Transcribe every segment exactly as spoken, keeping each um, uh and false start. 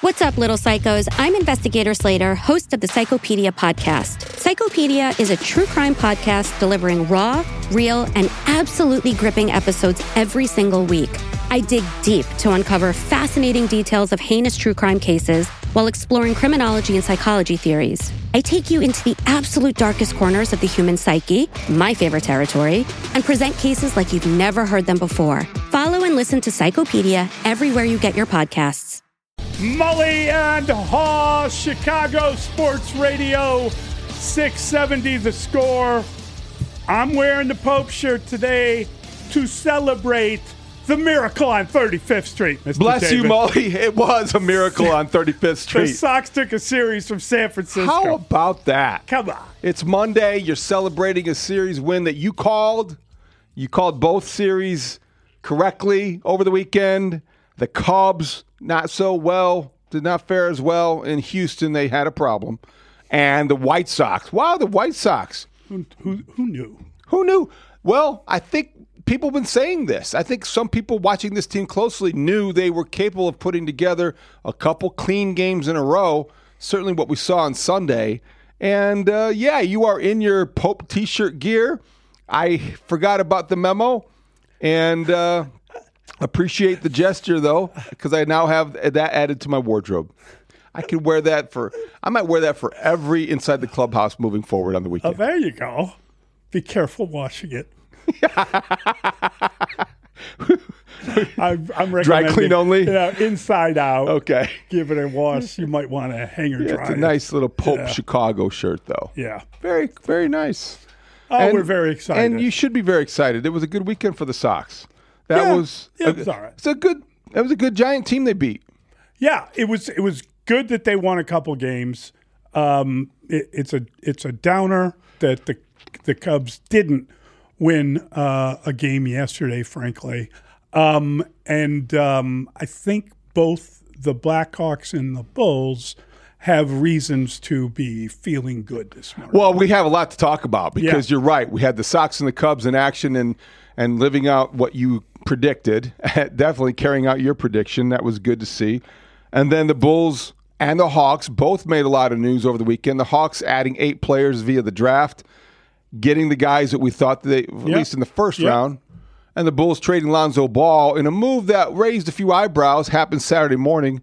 What's up, little psychos? I'm Investigator Slater, host of the Psychopedia podcast. Psychopedia is a true crime podcast delivering raw, real, and absolutely gripping episodes every single week. I dig deep to uncover fascinating details of heinous true crime cases while exploring criminology and psychology theories. I take you into the absolute darkest corners of the human psyche, my favorite territory, and present cases like you've never heard them before. Follow and listen to Psychopedia everywhere you get your podcasts. Mully and Haw, Chicago Sports Radio, six seventy The Score. I'm wearing the Pope shirt today to celebrate the miracle on thirty-fifth Street, Mister Bless David. you, Mully. It was a miracle on thirty-fifth Street. The Sox took a series from San Francisco. How about that? Come on. It's Monday. You're celebrating a series win that you called. You called both series correctly over the weekend. The Cubs, not so well, did not fare as well. In Houston, they had a problem. And the White Sox. Wow, the White Sox. Who, who, who knew? Who knew? Well, I think people have been saying this. I think some people watching this team closely knew they were capable of putting together a couple clean games in a row. Certainly what we saw on Sunday. And, uh, yeah, you are in your Pope T-shirt gear. I forgot about the memo. And uh, appreciate the gesture, though, because I now have that added to my wardrobe. I could wear that for – I might wear that for every Inside the Clubhouse moving forward on the weekend. Oh, there you go. Be careful washing it. I'm, I'm recommending dry clean only? Yeah, inside out. Okay. Give it a wash. You might want to hang or Yeah, dry. it's a nice little Pope Yeah. Chicago shirt, though. Yeah. Very, very nice. Oh, And- we're very excited. And you should be very excited. It was a good weekend for the Sox. That Yeah. was Yeah, a, it was all right. It's a good. It was a good Giant team they beat. Yeah, it was it was good that they won a couple games. Um, it, it's a it's a downer that the the Cubs didn't win uh, a game yesterday, frankly. Um, and um, I think both the Blackhawks and the Bulls have reasons to be feeling good this morning. Well, we have a lot to talk about because Yeah. you're right. We had the Sox and the Cubs in action and and living out what you predicted, definitely carrying out your prediction. That was good to see. And then the Bulls and the Hawks both made a lot of news over the weekend. The Hawks adding eight players via the draft, getting the guys that we thought they, at Yeah. least in the first Yeah. round. And the Bulls trading Lonzo Ball in a move that raised a few eyebrows, happened Saturday morning.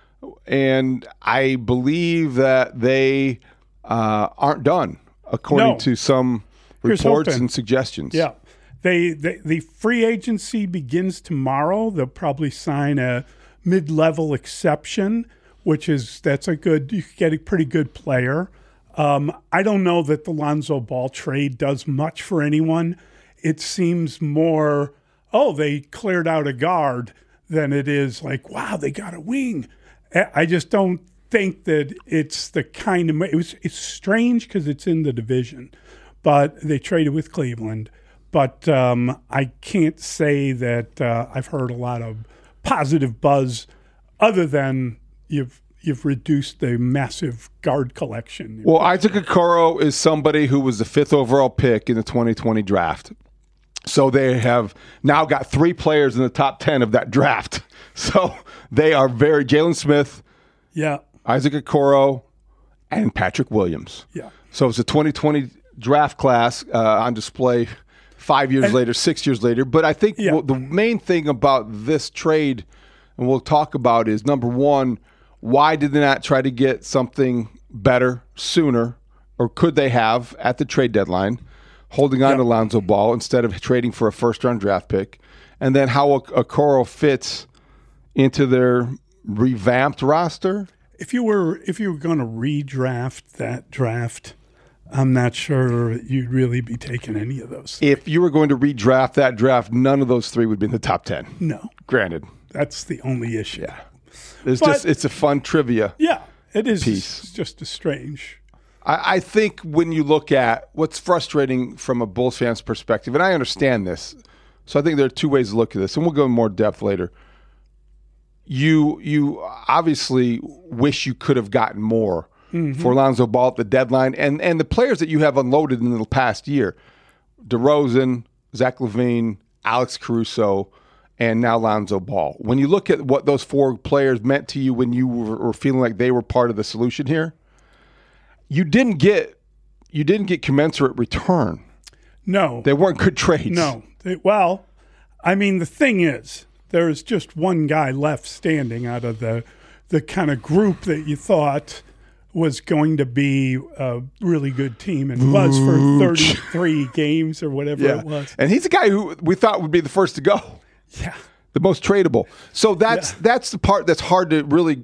And I believe that they uh, aren't done, according No. to some Here's reports hoping. and suggestions. Yeah. They, they the free agency begins tomorrow. They'll probably sign a mid-level exception, which is that's a good you could get a pretty good player. Um, I don't know that the Lonzo Ball trade does much for anyone. It seems more, oh, they cleared out a guard than it is like, wow, they got a wing. I I just don't think that it's the kind of it was it's strange because it's in the division, but they traded with Cleveland. But um, I can't say that uh, I've heard a lot of positive buzz other than you've you've reduced the massive guard collection. Well, Isaac Okoro is somebody who was the fifth overall pick in the twenty twenty draft. So they have now got three players in the top ten of that draft. So they are very Jalen Smith, Yeah, Isaac Okoro, and Patrick Williams. yeah. So it's a twenty twenty draft class uh, on display five years And- later, six years later. But I think Yeah. well, the main thing about this trade, and we'll talk about, is number one, why did they not try to get something better sooner, or could they have at the trade deadline, holding on Yeah. to Lonzo Ball instead of trading for a first-round draft pick? And then how Okoro fits into their revamped roster? If you were if you were going to redraft that draft, I'm not sure you'd really be taking any of those. If you were going to redraft that draft, none of those three would be in the top ten. No, Granted. that's the only issue. Yeah. It's But- just it's a fun trivia. Yeah, it is Piece. just a strange. I, I think when you look at what's frustrating from a Bulls fan's perspective, and I understand this, so I think there are two ways to look at this, and we'll go in more depth later. You you obviously wish you could have gotten more Mm-hmm. for Lonzo Ball at the deadline, and and the players that you have unloaded in the past year, DeRozan, Zach LaVine, Alex Caruso, and now Lonzo Ball. When you look at what those four players meant to you when you were, were feeling like they were part of the solution here, you didn't get you didn't get commensurate return. No. They weren't good trades. No. They, well, I mean, the thing is, there's just one guy left standing out of the the kind of group that you thought was going to be a really good team and was for thirty-three games or whatever Yeah. it was. And he's a guy who we thought would be the first to go. Yeah. The most tradable. So that's Yeah. that's the part that's hard to really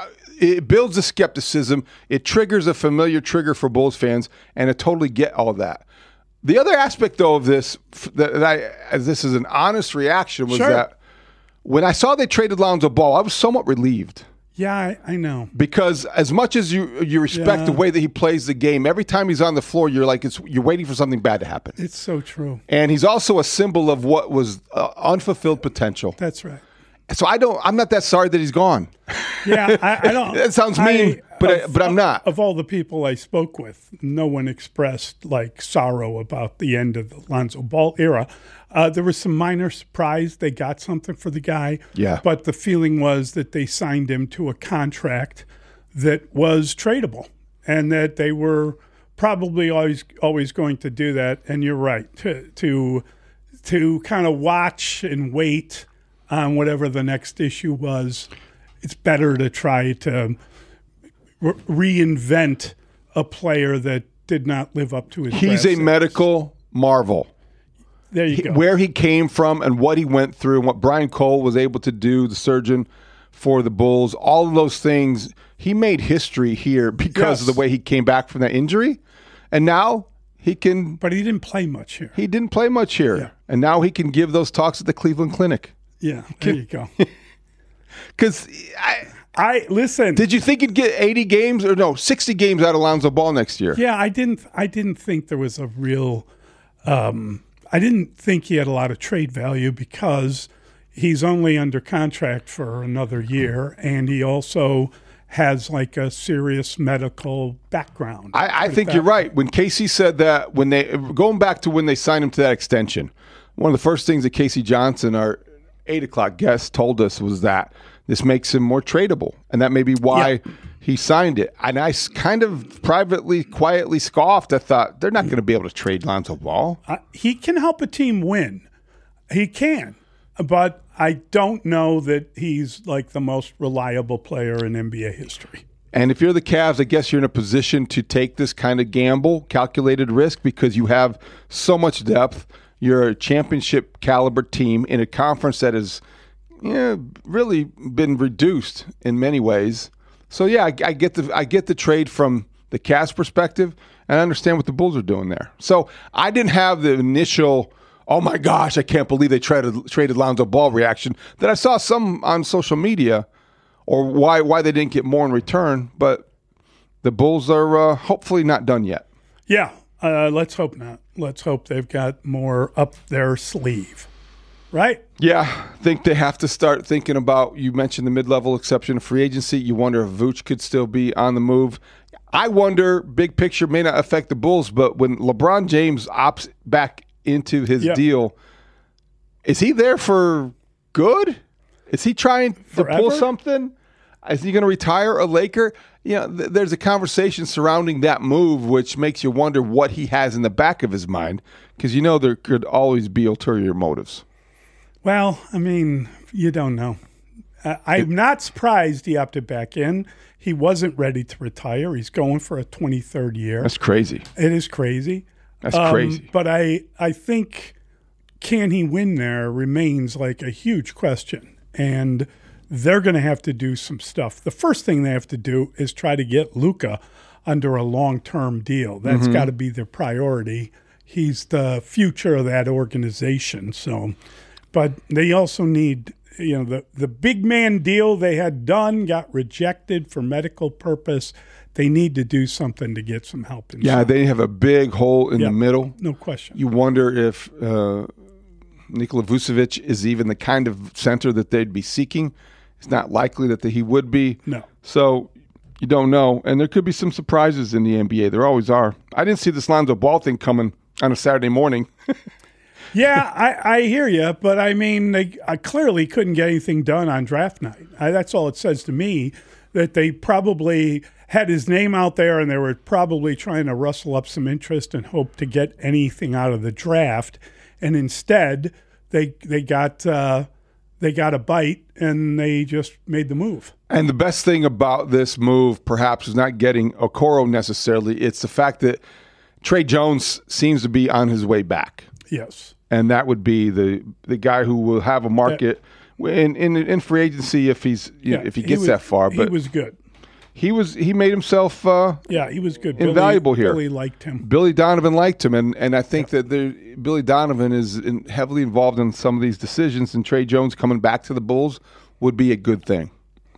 it builds a skepticism. It triggers a familiar trigger for Bulls fans, and I totally get all of that. The other aspect, though, of this, that I, as this is an honest reaction, was Sure. that when I saw they traded Lonzo Ball, I was somewhat relieved. Yeah, I, I know. Because as much as you you respect Yeah. the way that he plays the game, every time he's on the floor, you're like it's you're waiting for something bad to happen. It's so true. And he's also a symbol of what was uh, unfulfilled potential. That's right. So I don't. I'm not that sorry that he's gone. Yeah, I, I don't. That sounds mean, I, but I, of- but I'm not. Of all the people I spoke with, no one expressed like sorrow about the end of the Lonzo Ball era. Uh, there was some minor surprise they got something for the guy. Yeah. But the feeling was that they signed him to a contract that was tradable, and that they were probably always always going to do that. And you're right to to to kind of watch and wait on whatever the next issue was. It's better to try to re- reinvent a player that did not live up to his He's draft a status. medical marvel. There you go. Where he came from and what he went through and what Brian Cole was able to do, the surgeon for the Bulls, all of those things, he made history here because Yes. of the way he came back from that injury. And now he can, But he didn't play much here. he didn't play much here. Yeah. And now he can give those talks at the Cleveland Clinic. Yeah, there you go. Because I, I listen. did you think he'd get eighty games or no, sixty games out of Lonzo Ball next year? Yeah, I didn't. I didn't think there was a real. Um, I didn't think he had a lot of trade value because he's only under contract for another year, and he also has like a serious medical background. I, I Put it think that you're way. right. When Casey said that, when they going back to when they signed him to that extension, one of the first things that Casey Johnson, our eight o'clock guest, told us was that this makes him more tradable, and that may be why Yeah. he signed it. And I s- kind of privately, quietly scoffed. I thought they're not going to be able to trade Lonzo Ball. Uh, he can help a team win. He can, but I don't know that he's like the most reliable player in N B A history. And if you're the Cavs, I guess you're in a position to take this kind of gamble, calculated risk, because you have so much depth. You're a championship caliber team in a conference that has yeah, really been reduced in many ways. So yeah, I, I get the I get the trade from the Cavs perspective, and I understand what the Bulls are doing there. So I didn't have the initial, oh my gosh, I can't believe they traded traded Lonzo Ball reaction that I saw some on social media, or why why they didn't get more in return. But the Bulls are uh, hopefully not done yet. Yeah, uh, let's hope not. Let's hope they've got more up their sleeve, right? Yeah, I think they have to start thinking about, you mentioned the mid-level exception of free agency. You wonder if Vooch could still be on the move. I wonder, big picture may not affect the Bulls, but when LeBron James opts back into his Yeah. deal, is he there for good? Is he trying to pull Forever? something? Is he going to retire a Laker? You know, th- there's a conversation surrounding that move, which makes you wonder what he has in the back of his mind, because you know there could always be ulterior motives. Well, I mean, you don't know. Uh, I'm not surprised he opted back in. He wasn't ready to retire. He's going for a twenty-third year. That's crazy. It is crazy. That's Um, crazy. But I, I think can he win there remains like a huge question. And they're going to have to do some stuff. The first thing they have to do is try to get Luka under a long-term deal. That's Mm-hmm. got to be their priority. He's the future of that organization. So, but they also need, you know, the, the big man deal they had done got rejected for medical purpose. They need to do something to get some help. In Yeah, they have a big hole in Yeah. the middle. No question. You wonder if uh, Nikola Vucevic is even the kind of center that they'd be seeking. It's not likely that the, he would be. No. So you don't know. And there could be some surprises in the N B A. There always are. I didn't see this Lonzo Ball thing coming on a Saturday morning. Yeah, I, I hear you, but I mean, they I clearly couldn't get anything done on draft night. I, that's all it says to me, that they probably had his name out there and they were probably trying to rustle up some interest and hope to get anything out of the draft. And instead, they they got uh, they got a bite and they just made the move. And the best thing about this move, perhaps, is not getting Okoro necessarily. It's the fact that Trey Jones seems to be on his way back. Yes. And that would be the the guy who will have a market in in, in free agency if he's you Yeah, know, if he he gets was- that far. But he was good. he was he made himself uh, Yeah, he was good. invaluable Billy, here. Billy liked him. Billy Donovan liked him, and, and I think that there, Billy Donovan is in, heavily involved in some of these decisions, and Trey Jones coming back to the Bulls would be a good thing.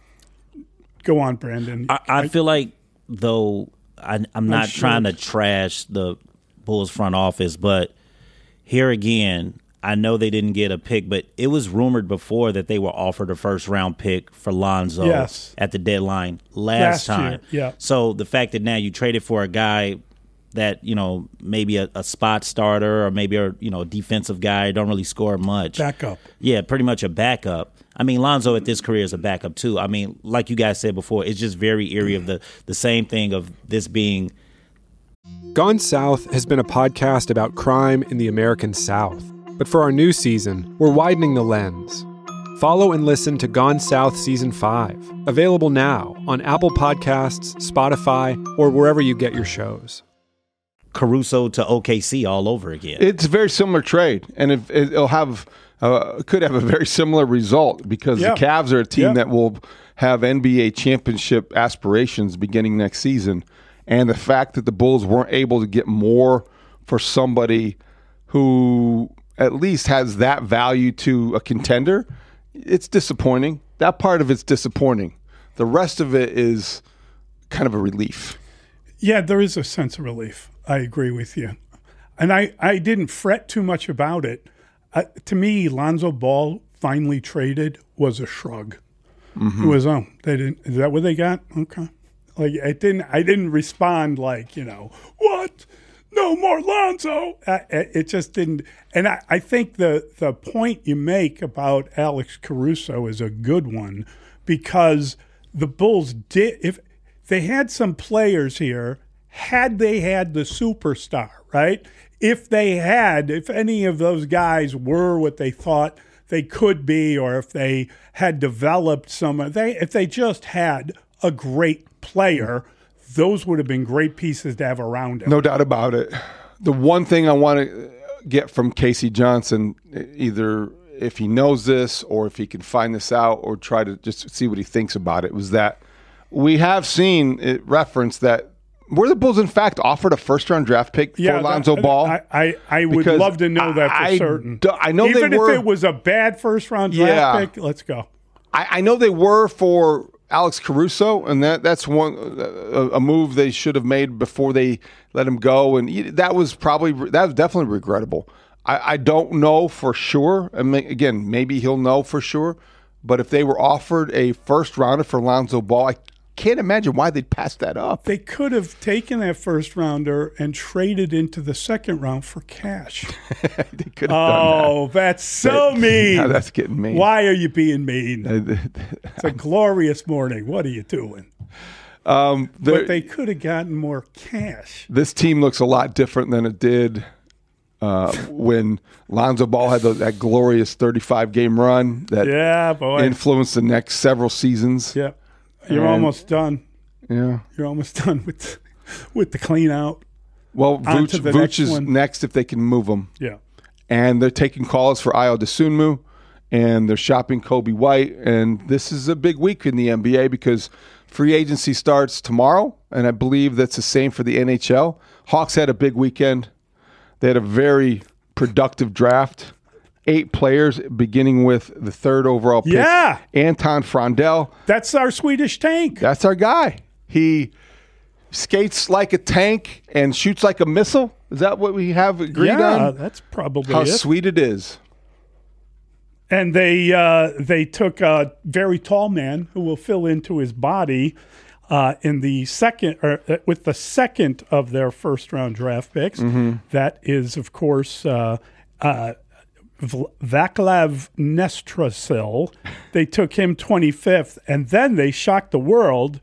Go on, Brandon. I, I feel like, though, I, I'm not sure. trying to trash the Bulls front office, but here again, I know they didn't get a pick, but it was rumored before that they were offered a first-round pick for Lonzo Yes. at the deadline last, Last year, time. yeah. So the fact that now you traded for a guy that, you know, maybe a, a spot starter or maybe a, you know, defensive guy, don't really score much. Backup. Yeah, pretty much a backup. I mean, Lonzo at this career is a backup too. I mean, like you guys said before, it's just very eerie of the, the same thing of this being. Gone South has been a podcast about crime in the American South. But for our new season, we're widening the lens. Follow and listen to Gone South Season five, available now on Apple Podcasts, Spotify, or wherever you get your shows. Caruso to O K C all over again. It's a very similar trade, and it, it'll have uh, could have a very similar result because Yeah. the Cavs are a team Yeah. that will have N B A championship aspirations beginning next season, and the fact that the Bulls weren't able to get more for somebody who at least has that value to a contender, it's disappointing. That part of it's disappointing. The rest of it is kind of a relief. Yeah, there is a sense of relief. I agree with you. And I, I didn't fret too much about it. Uh, to me, Lonzo Ball finally traded was a shrug. It was, oh, they didn't, is that what they got? Okay. Like, it didn't, I didn't respond like, you know, what? No more Lonzo. I, it just didn't. And I, I think the, the point you make about Alex Caruso is a good one because the Bulls did, if they had some players here, had they had the superstar, right? If they had, if any of those guys were what they thought they could be, or if they had developed some, they if they just had a great player, those would have been great pieces to have around him. No doubt about it. The one thing I want to get from Casey Johnson, either if he knows this or if he can find this out or try to just see what he thinks about it, was that we have seen it referenced that were the Bulls in fact offered a first-round draft pick for Yeah, Lonzo that- Ball? I, I, I would Because love to know that for I- certain. do- I know they Even were- if it was a bad first-round draft Yeah. pick, let's go. I, I know they were for Alex Caruso, and that that's one a, a move they should have made before they let him go, and he- that was probably that was definitely regrettable. I, I don't know for sure. I mean, again, maybe he'll know for sure. But if they were offered a first rounder for Lonzo Ball, I can't imagine why they'd pass that up. They could have taken that first rounder and traded into the second round for cash. They could have done Oh, that's so that. mean. Now that's getting mean. Why are you being mean? Um, It's a glorious morning. What are you doing? there- But they could have gotten more cash. this team looks a lot different than it did uh, when Lonzo Ball had the, that glorious thirty-five game run that Yeah, boy. influenced the next several seasons. yeah. You're And- almost done. Yeah. You're almost done with with the clean out. Well, On Vooch, to the Vooch next is one. next if they can move him. Yeah. And they're taking calls for Ayo Dosunmu, and they're shopping Kobe White. And this is a big week in the N B A because free agency starts tomorrow, and I believe that's the same for the N H L. Hawks had a big weekend. They had a very productive draft. Eight players, beginning with the third overall pick. Yeah. Anton Frondell. That's our Swedish tank. That's our guy. He skates like a tank and shoots like a missile. Is that what we have agreed yeah, on? that's probably How it. sweet it is. And they uh, they took a very tall man who will fill into his body uh, in the second, or uh, with the second of their first round draft picks. Mm-hmm. That is, of course, uh, uh, Vaclav Nestrasil. They took him twenty-fifth, and then they shocked the world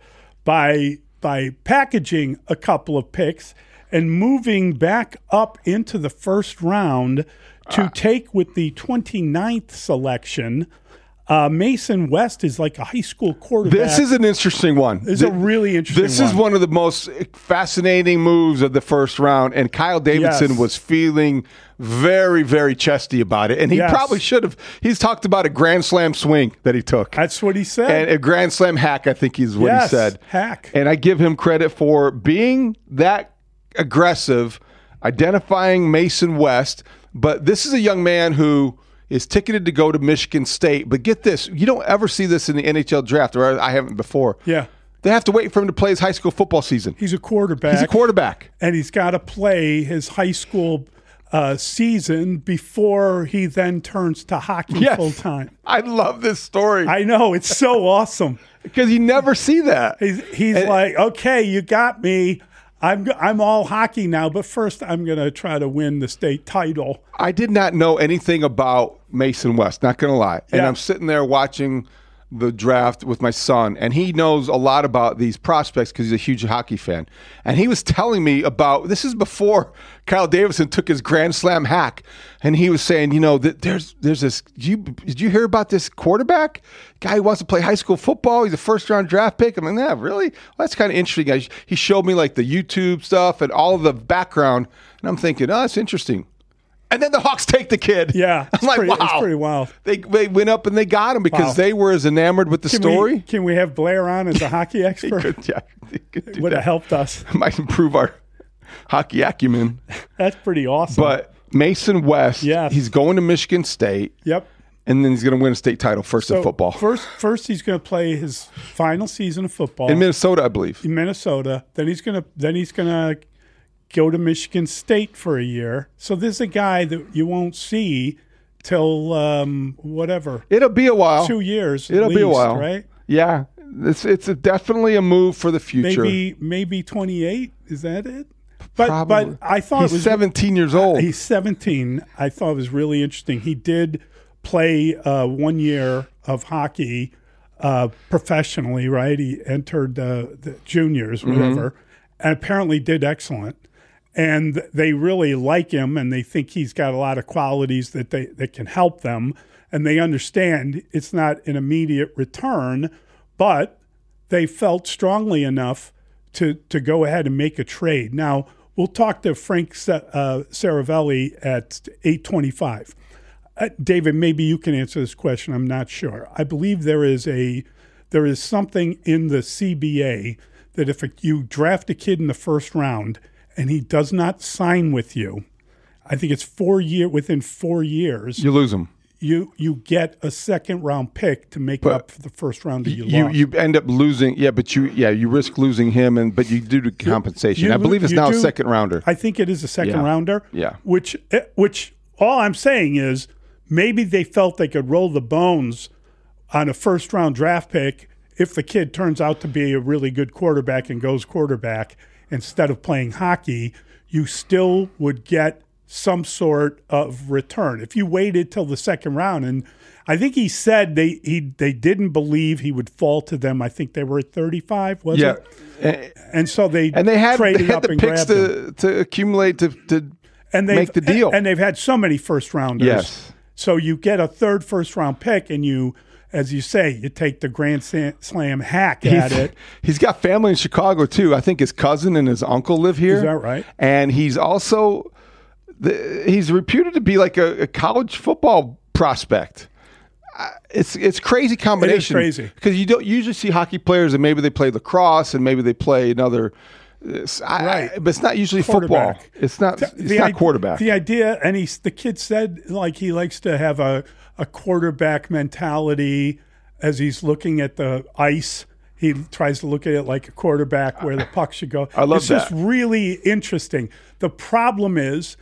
by by packaging a couple of picks and moving back up into the first round to uh, take with the twenty-ninth selection. Uh, Mason West is like a high school quarterback. This is an interesting one. This is a really interesting This one. is one of the most fascinating moves of the first round, and Kyle Davidson Yes. was feeling very, very chesty about it, and he Yes. probably should have. He's talked about a grand slam swing that he took. That's what he said. And a grand slam hack, I think is what yes, he said. Hack. And I give him credit for being that aggressive, identifying Mason West, but this is a young man who is ticketed to go to Michigan State. But get this, you don't ever see this in the N H L draft, or I haven't before. Yeah. They have to wait for him to play his high school football season. He's a quarterback. He's a quarterback. And he's got to play his high school uh, season before he then turns to hockey Yes. full time. I love this story. I know. It's so awesome. Because you never see that. He's, he's And- like, okay, you got me. I'm I'm all hockey now, but first I'm going to try to win the state title. I did not know anything about Mason West, not going to lie. And Yeah. I'm sitting there watching the draft with my son, and he knows a lot about these prospects because he's a huge hockey fan. And he was telling me about, this is before Kyle Davidson took his grand slam hack, and he was saying, you know, that there's there's this, did you, did you hear about this quarterback? Guy who wants to play high school football. He's a first round draft pick. I'm like, yeah, really? Well, that's kind of interesting. I, he showed me like the YouTube stuff and all of the background, and I'm thinking, oh, that's interesting. And then the Hawks take the kid. Yeah, it's I'm like, pretty- wow. it's pretty wild. They, they went up and they got him because Wow. they were as enamored with the Can story. we, can we have Blair on as a hockey He expert? could, yeah, he could do Would have that. helped us. Might improve our hockey acumen. That's pretty awesome. But Mason West, Yes. he's going to Michigan State, Yep. and then he's going to win a state title first in So football. First, first he's going to play his final season of football in Minnesota, I believe. in Minnesota. Then he's going to then he's going to go to Michigan State for a year. So this is a guy that you won't see till um, whatever It'll be a while. two years. It'll at be a least, while. right? Yeah. It's it's a definitely a move for the future. Maybe maybe twenty-eight. Is that it? But Probably. but I thought he's it was seventeen years old. He's seventeen. I thought it was really interesting. He did play uh, one year of hockey uh, professionally, right? He entered uh, the juniors, whatever, and apparently did excellent. And they really like him, and they think he's got a lot of qualities that they that can help them. And they understand it's not an immediate return, but they felt strongly enough to to go ahead and make a trade. Now, we'll talk to Frank uh, Saravelli at eight twenty-five. Uh, David, maybe you can answer this question. I'm not sure. I believe there is a there is something in the C B A that if you draft a kid in the first round and he does not sign with you, I think it's four year within four years, you lose him. you you get a second round pick to make But up for the first round that you, You lost. you end up losing, yeah, but you yeah you risk losing him, and but you do the compensation. you I lo- believe it's you now do- a second rounder. I think it is a second Yeah. rounder. Yeah. Which which all I'm saying is maybe they felt they could roll the bones on a first round draft pick if the kid turns out to be a really good quarterback and goes quarterback instead of playing hockey. You still would get some sort of return if you waited till the second round. And I think he said they he they didn't believe he would fall to them. I think they were at thirty-five, was yeah, it? And so they and they had, traded they had up the and picks grabbed him. to to accumulate to to And they've, make the deal. And they've had so many first rounders. Yes. So you get a third first round pick, and you, as you say, you take the grand sa- slam hack at He's- it. He's got family in Chicago too. I think his cousin and his uncle live here. Is that right? And he's also the, he's reputed to be like a, a college football prospect. Uh, It's it's crazy combination. crazy. Because you don't usually see hockey players and maybe they play lacrosse and maybe they play another. uh, I- Right. I- but it's not usually football. Quarterback. It's not. It's The not i- quarterback. The idea, and he's the kid said like he likes to have a, a quarterback mentality as he's looking at the ice. He tries to look at it like a quarterback where the puck should go. I love it's just that. really interesting. The problem is,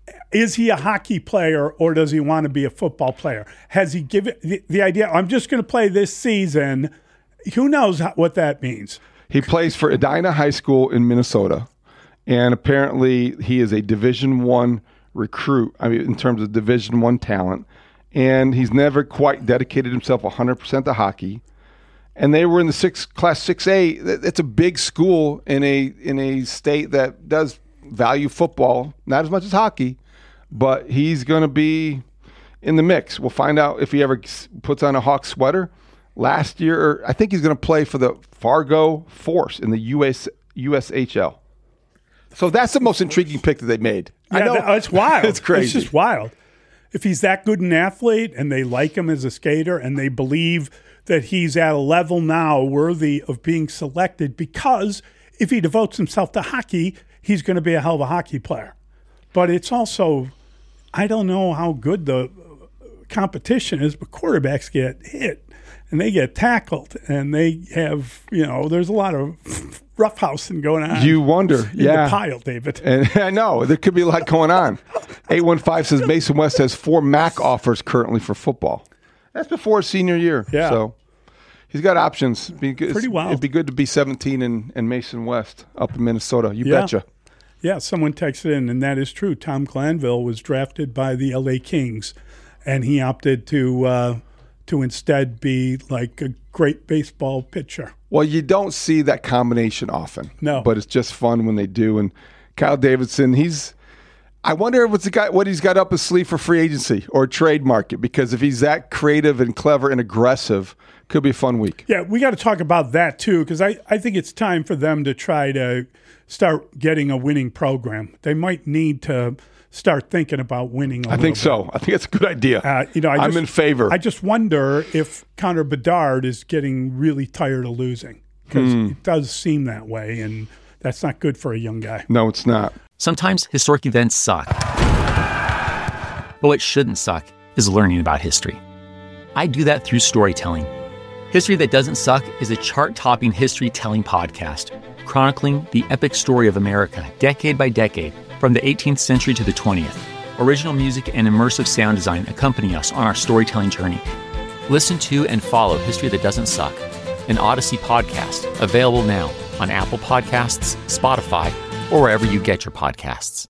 is he a hockey player or does he want to be a football player? Has he given the, the idea, I'm just going to play this season? Who knows how, what that means? He plays for Edina High School in Minnesota, and apparently he is a Division One recruit. I mean, in terms of Division One talent, and he's never quite dedicated himself one hundred percent to hockey. And they were in the six class six A. It's a big school in a in a state that does value football, not as much as hockey, but he's going to be in the mix. We'll find out if he ever puts on a Hawk sweater. Last year, I think he's going to play for the Fargo Force in the U S U S H L. So that's the most intriguing pick that they made. Yeah, I know that, it's wild. It's crazy. It's just wild. If he's that good an athlete and they like him as a skater and they believe that he's at a level now worthy of being selected, because if he devotes himself to hockey, he's going to be a hell of a hockey player. But it's also, I don't know how good the competition is, but quarterbacks get hit and they get tackled and they have, you know, there's a lot of roughhousing going on. You wonder, in yeah. the pile, David. And I know, there could be a lot going on. eight one five says Mason West has four M A C offers currently for football. That's before his senior year. Yeah. So he's got options. Be good, Pretty wild. It'd be good to be seventeen and, and Mason West up in Minnesota. You Yeah. betcha. Yeah, someone texted in, and that is true. Tom Glanville was drafted by the L A Kings, and he opted to uh, to instead be like a great baseball pitcher. Well, you don't see that combination often. No. But it's just fun when they do. And Kyle Davidson, he's – I wonder what's the guy, what he's got up his sleeve for free agency or trade market, because if he's that creative and clever and aggressive, could be a fun week. Yeah, we got to talk about that too, because I, I think it's time for them to try to start getting a winning program. They might need to start thinking about winning a I think bit. so. I think that's a good idea. Uh, you know, I I'm just, in favor. I just wonder if Connor Bedard is getting really tired of losing, because Hmm. it does seem that way, and that's not good for a young guy. No, it's not. Sometimes historic events suck. But what shouldn't suck is learning about history. I do that through storytelling. History That Doesn't Suck is a chart-topping history-telling podcast chronicling the epic story of America decade by decade, from the eighteenth century to the twentieth. Original music and immersive sound design accompany us on our storytelling journey. Listen to and follow History That Doesn't Suck, an Odyssey podcast, available now on Apple Podcasts, Spotify, or wherever you get your podcasts.